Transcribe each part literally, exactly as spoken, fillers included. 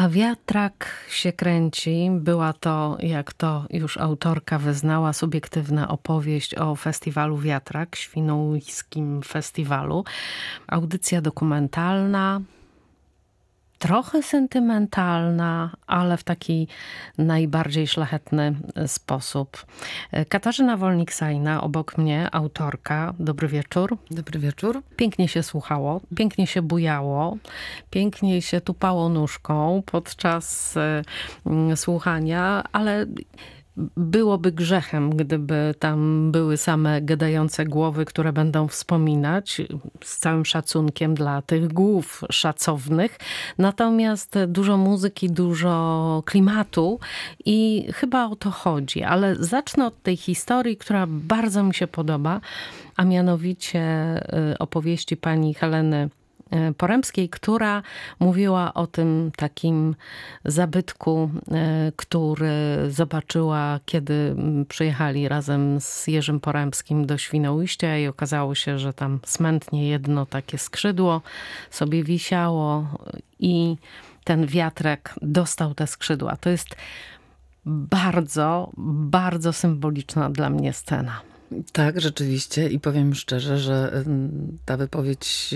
A wiatrak się kręci. Była to, jak to już autorka wyznała, subiektywna opowieść o festiwalu Wiatrak, Świnoujskim Festiwalu. Audycja dokumentalna, trochę sentymentalna, ale w taki najbardziej szlachetny sposób. Katarzyna Wolnik-Sajna, obok mnie, autorka. Dobry wieczór. Dobry wieczór. Pięknie się słuchało, pięknie się bujało, pięknie się tupało nóżką podczas y, słuchania, ale byłoby grzechem, gdyby tam były same gadające głowy, które będą wspominać, z całym szacunkiem dla tych głów szacownych. Natomiast dużo muzyki, dużo klimatu i chyba o to chodzi. Ale zacznę od tej historii, która bardzo mi się podoba, a mianowicie opowieści pani Heleny Poremskiej, która mówiła o tym takim zabytku, który zobaczyła, kiedy przyjechali razem z Jerzym Poremskim do Świnoujścia i okazało się, że tam smętnie jedno takie skrzydło sobie wisiało i ten wiatrak dostał te skrzydła. To jest bardzo, bardzo symboliczna dla mnie scena. Tak, rzeczywiście. I powiem szczerze, że ta wypowiedź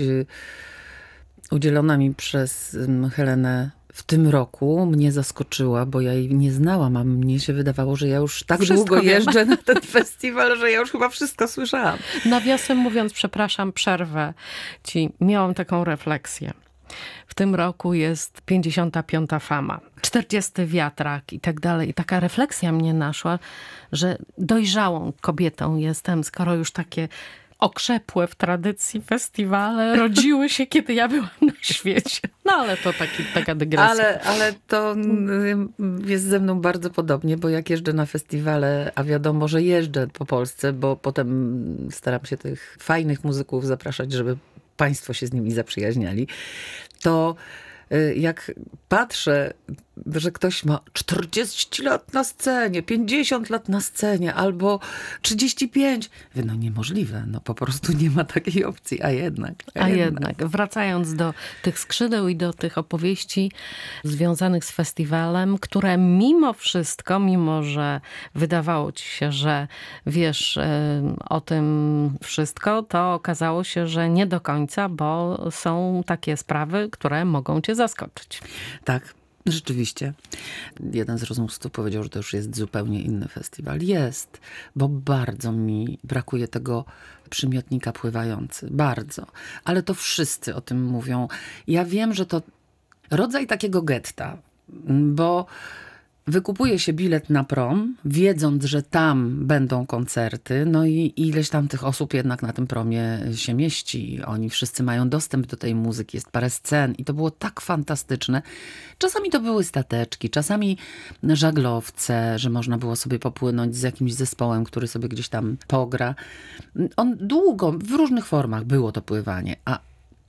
udzielona mi przez Helenę w tym roku mnie zaskoczyła, bo ja jej nie znałam, a mnie się wydawało, że ja już tak Wszystko długo wiem. jeżdżę na ten festiwal, że ja już chyba wszystko słyszałam. Nawiasem mówiąc, przepraszam, przerwę ci. Miałam taką refleksję. W tym roku jest pięćdziesiąta piąta Fama, czterdziesty Wiatrak i tak dalej. I taka refleksja mnie naszła, że dojrzałą kobietą jestem, skoro już takie okrzepłe w tradycji festiwale rodziły się, kiedy ja byłam na świecie. No ale to taki, taka dygresja. Ale, ale to jest ze mną bardzo podobnie, bo jak jeżdżę na festiwale, a wiadomo, że jeżdżę po Polsce, bo potem staram się tych fajnych muzyków zapraszać, żeby państwo się z nimi zaprzyjaźniali, to jak patrzę, że ktoś ma czterdzieści lat na scenie, pięćdziesiąt lat na scenie albo trzydzieści pięć. No niemożliwe, no po prostu nie ma takiej opcji, a jednak. A, a jednak. jednak, wracając do tych skrzydeł i do tych opowieści związanych z festiwalem, które mimo wszystko, mimo że wydawało ci się, że wiesz o tym wszystko, to okazało się, że nie do końca, bo są takie sprawy, które mogą cię zaskoczyć. Tak. Rzeczywiście. Jeden z rozmówców powiedział, że to już jest zupełnie inny festiwal. Jest, bo bardzo mi brakuje tego przymiotnika pływający. Bardzo. Ale to wszyscy o tym mówią. Ja wiem, że to rodzaj takiego getta, bo wykupuje się bilet na prom, wiedząc, że tam będą koncerty, no i ileś tam tych osób jednak na tym promie się mieści. Oni wszyscy mają dostęp do tej muzyki, jest parę scen i to było tak fantastyczne. Czasami to były stateczki, czasami żaglowce, że można było sobie popłynąć z jakimś zespołem, który sobie gdzieś tam pogra. On długo, w różnych formach było to pływanie, a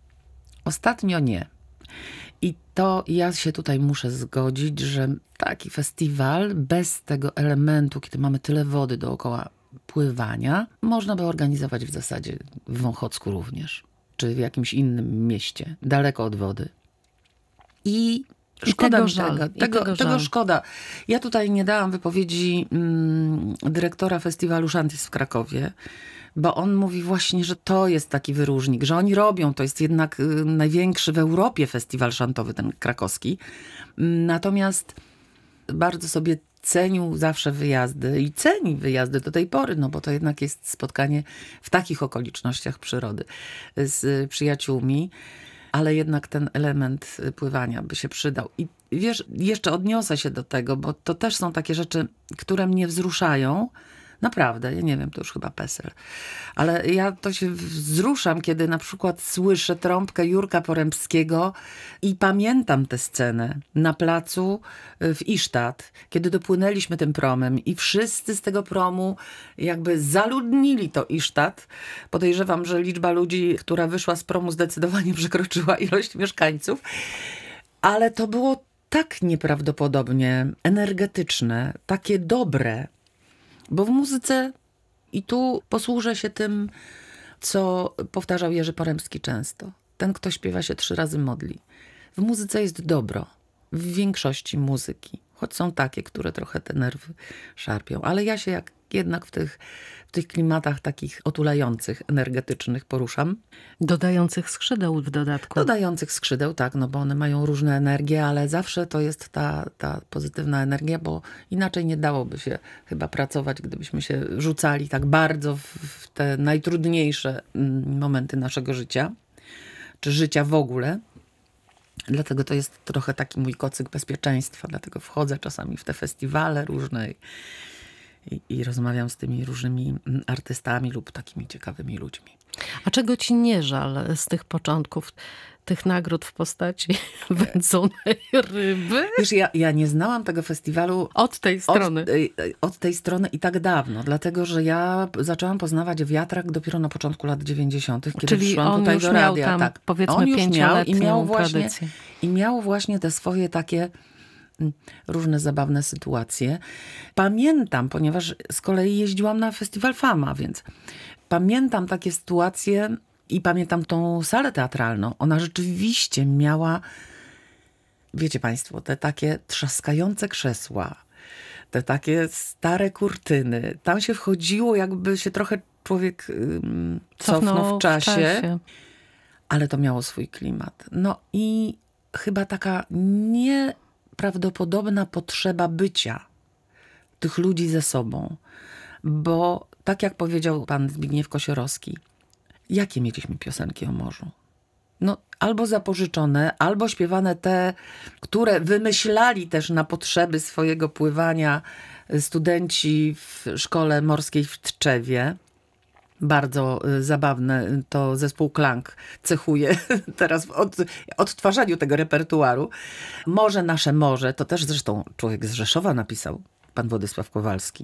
ostatnio nie. I to ja się tutaj muszę zgodzić, że taki festiwal bez tego elementu, kiedy mamy tyle wody dookoła pływania, można by organizować w zasadzie w Wąchocku również, czy w jakimś innym mieście, daleko od wody. I szkoda tego mi żal, tego, i tego, tego, tego szkoda. Ja tutaj nie dałam wypowiedzi mm, dyrektora festiwalu Szantis w Krakowie, bo on mówi właśnie, że to jest taki wyróżnik, że oni robią, to jest jednak y, największy w Europie festiwal szantowy, ten krakowski. Natomiast bardzo sobie cenił zawsze wyjazdy i ceni wyjazdy do tej pory, no bo to jednak jest spotkanie w takich okolicznościach przyrody z przyjaciółmi, ale jednak ten element pływania by się przydał. I wiesz, jeszcze odniosę się do tego, bo to też są takie rzeczy, które mnie wzruszają. Naprawdę, ja nie wiem, to już chyba PESEL. Ale ja to się wzruszam, kiedy na przykład słyszę trąbkę Jurka Poremskiego i pamiętam tę scenę na placu w Isztat, kiedy dopłynęliśmy tym promem i wszyscy z tego promu jakby zaludnili to Isztat. Podejrzewam, że liczba ludzi, która wyszła z promu, zdecydowanie przekroczyła ilość mieszkańców. Ale to było tak nieprawdopodobnie energetyczne, takie dobre. Bo w muzyce, i tu posłużę się tym, co powtarzał Jerzy Poremski często. Ten, kto śpiewa, się trzy razy modli. W muzyce jest dobro. w większości muzyki. Choć są takie, które trochę te nerwy szarpią. Ale ja się jak jednak w tych, w tych klimatach takich otulających, energetycznych poruszam. Dodających skrzydeł w dodatku. Dodających skrzydeł, tak, no bo one mają różne energie, ale zawsze to jest ta, ta pozytywna energia, bo inaczej nie dałoby się chyba pracować, gdybyśmy się rzucali tak bardzo w, w te najtrudniejsze momenty naszego życia, czy życia w ogóle. Dlatego to jest trochę taki mój kocyk bezpieczeństwa, dlatego wchodzę czasami w te festiwale różne i, i rozmawiam z tymi różnymi artystami lub takimi ciekawymi ludźmi. A czego ci nie żal z tych początków, tych nagród w postaci wędzonej ryby? Wiesz, ja, ja nie znałam tego festiwalu od tej strony. Od, od tej strony i tak dawno, dlatego że ja zaczęłam poznawać Wiatrak dopiero na początku lat dziewięćdziesiątych, kiedy Czyli przyszłam on tutaj już do miał radia. tam, tak. powiedzmy, on już miał i miał właśnie tradycję. I miał właśnie te swoje takie różne zabawne sytuacje. Pamiętam, ponieważ z kolei jeździłam na festiwal Fama, więc pamiętam takie sytuacje i pamiętam tą salę teatralną. Ona rzeczywiście miała, wiecie państwo, te takie trzaskające krzesła, te takie stare kurtyny. Tam się wchodziło, jakby się trochę człowiek um, cofnął, cofnął w czasie, w czasie, ale to miało swój klimat. No i chyba taka nieprawdopodobna potrzeba bycia tych ludzi ze sobą. Bo tak jak powiedział pan Zbigniew Kosiorowski, jakie mieliśmy piosenki o morzu? No, albo zapożyczone, albo śpiewane te, które wymyślali też na potrzeby swojego pływania studenci w szkole morskiej w Tczewie. Bardzo zabawne to zespół Klang cechuje teraz w od, odtwarzaniu tego repertuaru. Morze nasze morze, to też zresztą człowiek z Rzeszowa napisał, pan Władysław Kowalski.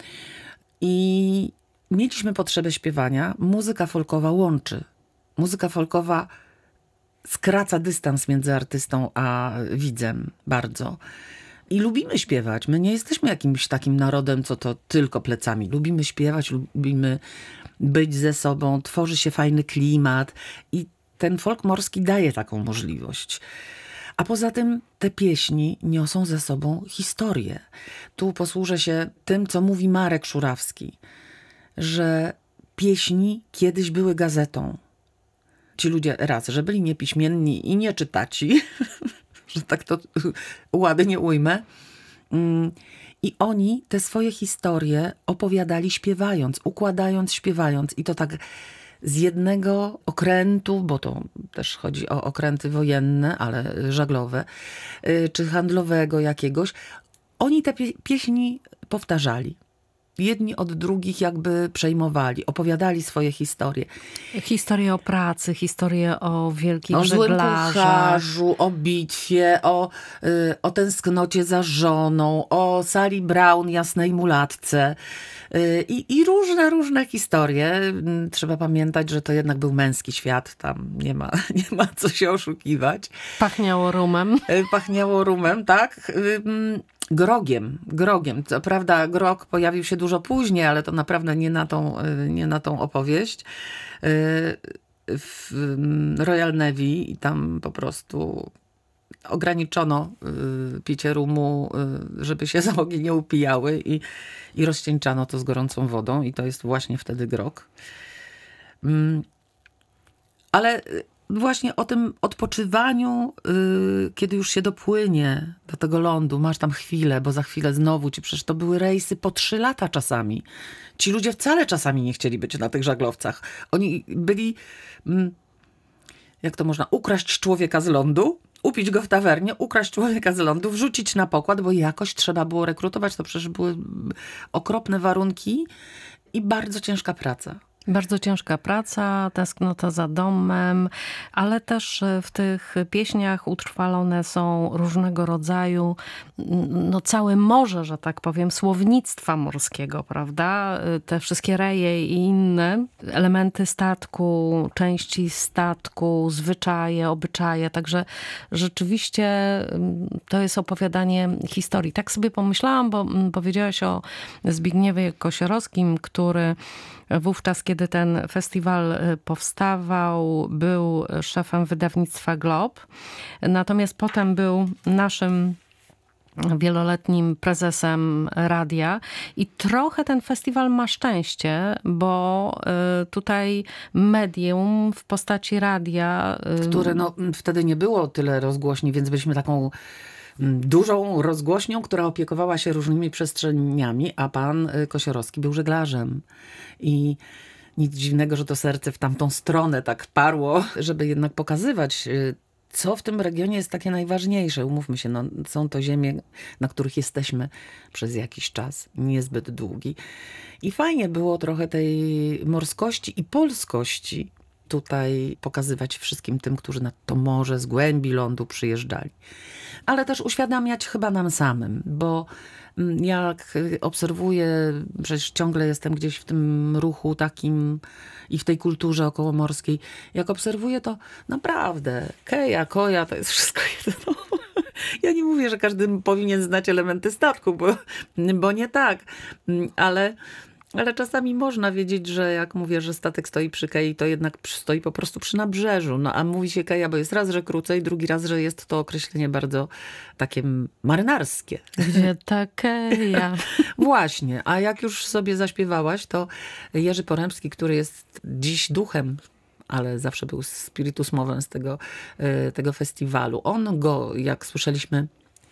I mieliśmy potrzebę śpiewania. Muzyka folkowa łączy. Muzyka folkowa skraca dystans między artystą a widzem bardzo. I lubimy śpiewać. My nie jesteśmy jakimś takim narodem, co to tylko plecami. Lubimy śpiewać, lubimy być ze sobą. Tworzy się fajny klimat. I ten folk morski daje taką możliwość. A poza tym te pieśni niosą ze sobą historię. Tu posłużę się tym, co mówi Marek Szurawski, że pieśni kiedyś były gazetą. Ci ludzie raz, że byli niepiśmienni i nieczytaci, że tak to ładnie ujmę. I oni te swoje historie opowiadali śpiewając, układając, śpiewając. I to tak z jednego okrętu, bo to też chodzi o okręty wojenne, ale żaglowe, czy handlowego jakiegoś. Oni te pie- pieśni powtarzali. Jedni od drugich jakby przejmowali, opowiadali swoje historie. Historie o pracy, historie o wielkich o żeglarzach. O złym pucharzu, o bitwie, o, y, o tęsknocie za żoną, o Sally Brown, jasnej mulatce. Y, I, I różne, różne historie. Trzeba pamiętać, że to jednak był męski świat. Tam nie ma, nie ma co się oszukiwać. Pachniało rumem. Y, Pachniało rumem, tak. Y, Grogiem, grogiem. Co prawda grog pojawił się dużo później, ale to naprawdę nie na tą, nie na tą opowieść. W Royal Navy i tam po prostu ograniczono picie rumu, żeby się załogi nie upijały i, i rozcieńczano to z gorącą wodą i to jest właśnie wtedy grog. Ale właśnie o tym odpoczywaniu, yy, kiedy już się dopłynie do tego lądu, masz tam chwilę, bo za chwilę znowu ci, przecież to były rejsy po trzy lata czasami. Ci ludzie wcale czasami nie chcieli być na tych żaglowcach. Oni byli, mm, jak to można, ukraść człowieka z lądu, upić go w tawernie, ukraść człowieka z lądu, wrzucić na pokład, bo jakoś trzeba było rekrutować. To przecież były okropne warunki i bardzo ciężka praca. Bardzo ciężka praca, tęsknota za domem, ale też w tych pieśniach utrwalone są różnego rodzaju, no całe morze, że tak powiem, słownictwa morskiego, prawda? Te wszystkie reje i inne elementy statku, części statku, zwyczaje, obyczaje, także rzeczywiście to jest opowiadanie historii. Tak sobie pomyślałam, bo powiedziałaś o Zbigniewie Kosiorowskim, który wówczas, kiedy kiedy ten festiwal powstawał, był szefem wydawnictwa Glob. Natomiast potem był naszym wieloletnim prezesem radia i trochę ten festiwal ma szczęście, bo tutaj medium w postaci radia... Które no, wtedy nie było tyle rozgłośni, więc byliśmy taką dużą rozgłośnią, która opiekowała się różnymi przestrzeniami, a pan Kosiorowski był żeglarzem. I nic dziwnego, że to serce w tamtą stronę tak parło, żeby jednak pokazywać, co w tym regionie jest takie najważniejsze. Umówmy się, no, są to ziemie, na których jesteśmy przez jakiś czas, niezbyt długi. I fajnie było trochę tej morskości i polskości tutaj pokazywać wszystkim tym, którzy na to morze z głębi lądu przyjeżdżali. Ale też uświadamiać chyba nam samym, bo jak obserwuję, przecież ciągle jestem gdzieś w tym ruchu takim i w tej kulturze okołomorskiej, jak obserwuję, to naprawdę keja, koja to jest wszystko jedno. Ja nie mówię, że każdy powinien znać elementy statku, bo, bo nie tak, ale... Ale czasami można wiedzieć, że jak mówię, że statek stoi przy kei, to jednak stoi po prostu przy nabrzeżu. No a mówi się keja, bo jest raz, że krócej, drugi raz, że jest to określenie bardzo takie marynarskie. Gdzie ta keja? Właśnie, a jak już sobie zaśpiewałaś, to Jerzy Poremski, który jest dziś duchem, ale zawsze był spiritus movens z tego, tego festiwalu. On go, jak słyszeliśmy,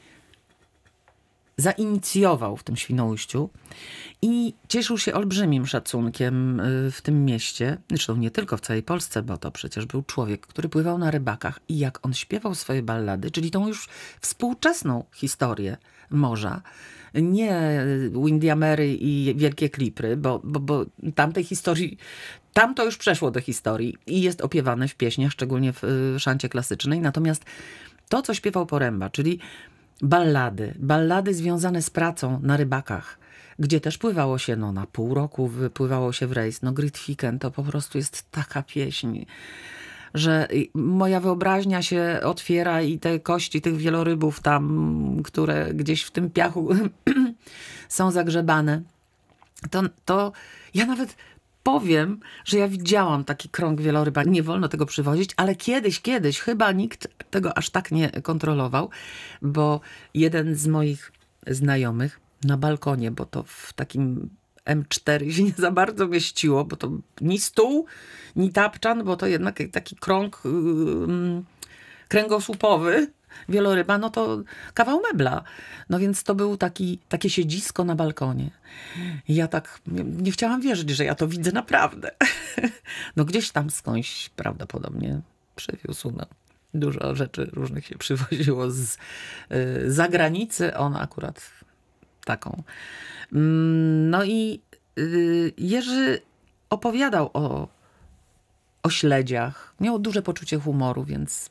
zainicjował w tym Świnoujściu i cieszył się olbrzymim szacunkiem w tym mieście. Zresztą nie tylko w całej Polsce, bo to przecież był człowiek, który pływał na rybakach i jak on śpiewał swoje ballady, czyli tą już współczesną historię morza, nie Windiamery i Wielkie Klipry, bo, bo, bo tamtej historii, tam to już przeszło do historii i jest opiewane w pieśniach, szczególnie w szancie klasycznej. Natomiast to, co śpiewał Poręba, czyli ballady, ballady związane z pracą na rybakach, gdzie też pływało się no, na pół roku, wypływało się w rejs. No Grytviken to po prostu jest taka pieśń, że moja wyobraźnia się otwiera i te kości tych wielorybów tam, które gdzieś w tym piachu są zagrzebane, to, to ja nawet powiem, że ja widziałam taki krąg wieloryba. Nie wolno tego przywozić, ale kiedyś, kiedyś chyba nikt tego aż tak nie kontrolował, bo jeden z moich znajomych na balkonie, bo to w takim em cztery się nie za bardzo mieściło, bo to ni stół, ni tapczan, bo to jednak taki krąg yy, kręgosłupowy wieloryba, no to kawał mebla. No więc to był taki, takie siedzisko na balkonie. I ja tak nie, nie chciałam wierzyć, że ja to widzę naprawdę. No gdzieś tam skądś prawdopodobnie przywiózł. No. Dużo rzeczy różnych się przywoziło z y, zagranicy. On akurat taką. No i y, Jerzy opowiadał o, o śledziach. Miał duże poczucie humoru, więc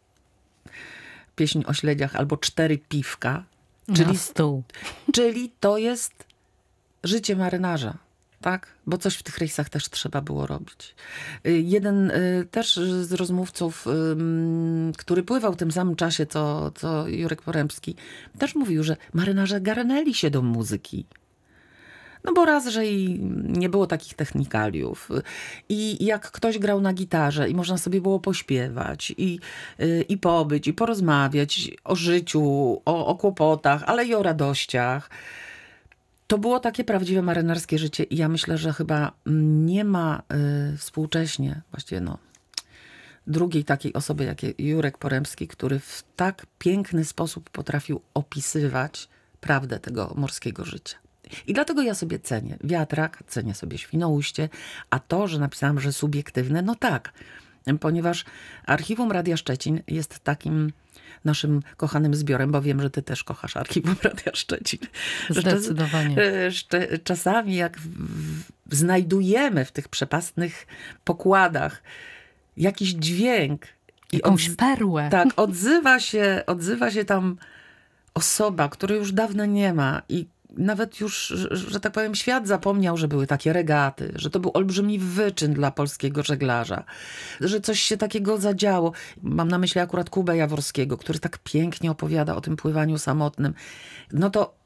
pieśń o śledziach albo Cztery piwka. Czyli, na stół. Czyli to jest życie marynarza, tak? Bo coś w tych rejsach też trzeba było robić. Jeden też z rozmówców, który pływał w tym samym czasie, co, co Jurek Poremski, też mówił, że marynarze garnęli się do muzyki. No bo raz, że i nie było takich technikaliów. I jak ktoś grał na gitarze i można sobie było pośpiewać i, i pobyć, i porozmawiać o życiu, o, o kłopotach, ale i o radościach. To było takie prawdziwe marynarskie życie i ja myślę, że chyba nie ma y, współcześnie właściwie no, drugiej takiej osoby jak Jurek Poremski, który w tak piękny sposób potrafił opisywać prawdę tego morskiego życia. I dlatego ja sobie cenię wiatrak, cenię sobie Świnoujście, a to, że napisałam, że subiektywne, no tak, ponieważ Archiwum Radia Szczecin jest takim naszym kochanym zbiorem, bo wiem, że ty też kochasz Archiwum Radia Szczecin. Zdecydowanie. Czas, czasami jak w, w, znajdujemy w tych przepastnych pokładach jakiś dźwięk. Jakąś od, perłę. Tak, odzywa się, odzywa się tam osoba, której już dawno nie ma i nawet już, że, że tak powiem, świat zapomniał, że były takie regaty, że to był olbrzymi wyczyn dla polskiego żeglarza, że coś się takiego zadziało. Mam na myśli akurat Kubę Jaworskiego, który tak pięknie opowiada o tym pływaniu samotnym. No to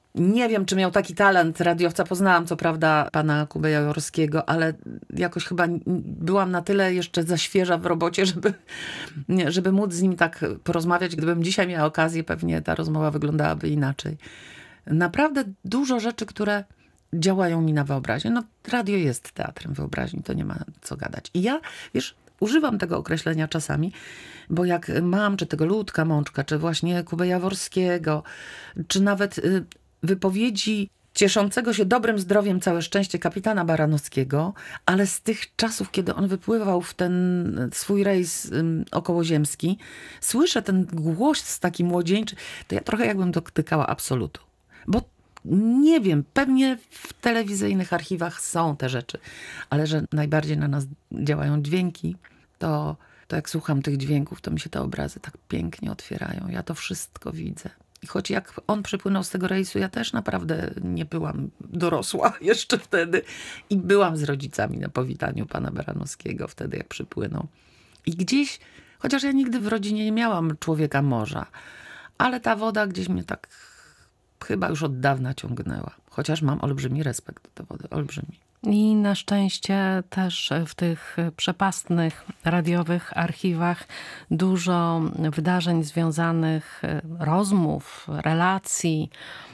Nie wiem, czy miał taki talent radiowca. Poznałam co prawda pana Kubę Jaworskiego, ale jakoś chyba byłam na tyle jeszcze za świeża w robocie, żeby, żeby móc z nim tak porozmawiać. Gdybym dzisiaj miała okazję, pewnie ta rozmowa wyglądałaby inaczej. Naprawdę dużo rzeczy, które działają mi na wyobraźnię. No, radio jest teatrem wyobraźni, to nie ma co gadać. I ja, wiesz, używam tego określenia czasami, bo jak mam, czy tego Ludka Mączka, czy właśnie Kubę Jaworskiego, czy nawet wypowiedzi cieszącego się dobrym zdrowiem, całe szczęście kapitana Baranowskiego, ale z tych czasów, kiedy on wypływał w ten swój rejs okołoziemski, słyszę ten głos taki młodzieńczy, to ja trochę jakbym dotykała absolutu. Bo nie wiem, pewnie w telewizyjnych archiwach są te rzeczy, ale że najbardziej na nas działają dźwięki, to, to jak słucham tych dźwięków, to mi się te obrazy tak pięknie otwierają. Ja to wszystko widzę. I choć jak on przypłynął z tego rejsu, ja też naprawdę nie byłam dorosła jeszcze wtedy. I byłam z rodzicami na powitaniu pana Baranowskiego wtedy, jak przypłynął. I gdzieś, chociaż ja nigdy w rodzinie nie miałam człowieka morza, ale ta woda gdzieś mnie tak chyba już od dawna ciągnęła. Chociaż mam olbrzymi respekt do tej wody, olbrzymi. I na szczęście też w tych przepastnych radiowych archiwach dużo wydarzeń związanych, rozmów, relacji,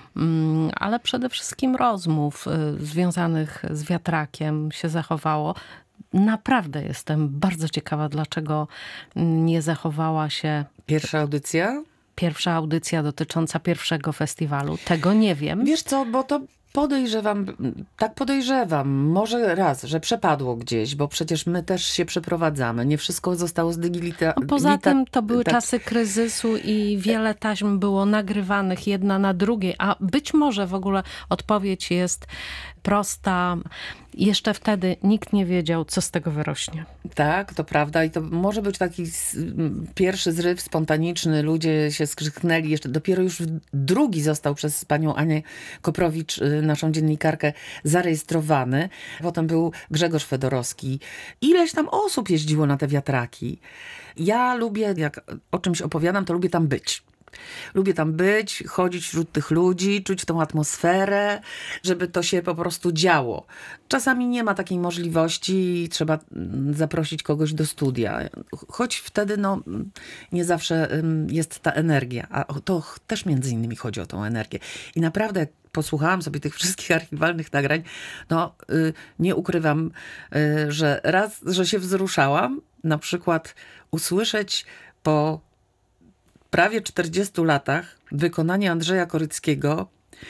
ale przede wszystkim rozmów związanych z wiatrakiem się zachowało. Naprawdę jestem bardzo ciekawa, dlaczego nie zachowała się pierwsza audycja? Pierwsza audycja dotycząca pierwszego festiwalu. Tego nie wiem. Wiesz co, bo to podejrzewam, tak podejrzewam, może raz, że przepadło gdzieś, bo przecież my też się przeprowadzamy. Nie wszystko zostało zdigilita... No poza tym to były tak... czasy kryzysu i wiele taśm było nagrywanych jedna na drugiej, a być może w ogóle odpowiedź jest prosta. Jeszcze wtedy nikt nie wiedział, co z tego wyrośnie. Tak, to prawda i to może być taki pierwszy zryw spontaniczny. Ludzie się skrzyknęli. Jeszcze dopiero już drugi został przez panią Anię Koprowicz, naszą dziennikarkę, zarejestrowany. Potem był Grzegorz Fedorowski. Ileś tam osób jeździło na te wiatraki. Ja lubię, jak o czymś opowiadam, to lubię tam być. Lubię tam być, chodzić wśród tych ludzi, czuć tą atmosferę, żeby to się po prostu działo. Czasami nie ma takiej możliwości i trzeba zaprosić kogoś do studia. Choć wtedy no, nie zawsze jest ta energia, a to też między innymi chodzi o tą energię. I naprawdę jak posłuchałam sobie tych wszystkich archiwalnych nagrań, no nie ukrywam, że raz, że się wzruszałam, na przykład usłyszeć po prawie czterdziestu latach wykonanie Andrzeja Koryckiego.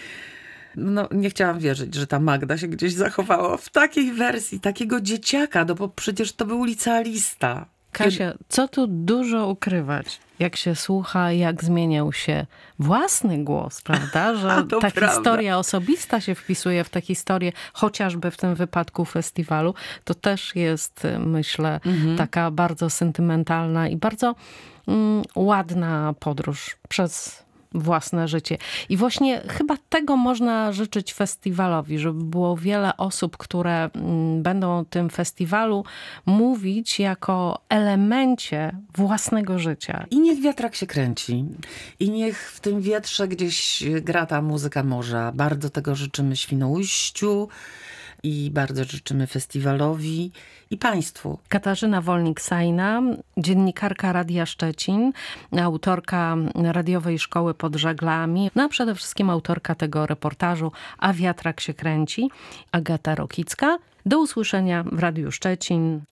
No, nie chciałam wierzyć, że ta Magda się gdzieś zachowała w takiej wersji, takiego dzieciaka, no bo przecież to był licealista. Kasia, co tu dużo ukrywać, jak się słucha, jak zmieniał się własny głos, prawda? Że ta prawda. Historia osobista się wpisuje w tę historię, chociażby w tym wypadku festiwalu. To też jest, myślę, mhm. taka bardzo sentymentalna i bardzo mm, ładna podróż przez własne życie. I właśnie chyba tego można życzyć festiwalowi, żeby było wiele osób, które będą o tym festiwalu mówić jako elemencie własnego życia. I niech wiatrak się kręci. I niech w tym wietrze gdzieś gra ta muzyka morza. Bardzo tego życzymy Świnoujściu i bardzo życzymy festiwalowi i państwu. Katarzyna Wolnik-Sajna, dziennikarka Radia Szczecin, autorka radiowej szkoły pod żaglami, no a przede wszystkim autorka tego reportażu A wiatrak się kręci, Agata Rokicka. Do usłyszenia w Radiu Szczecin.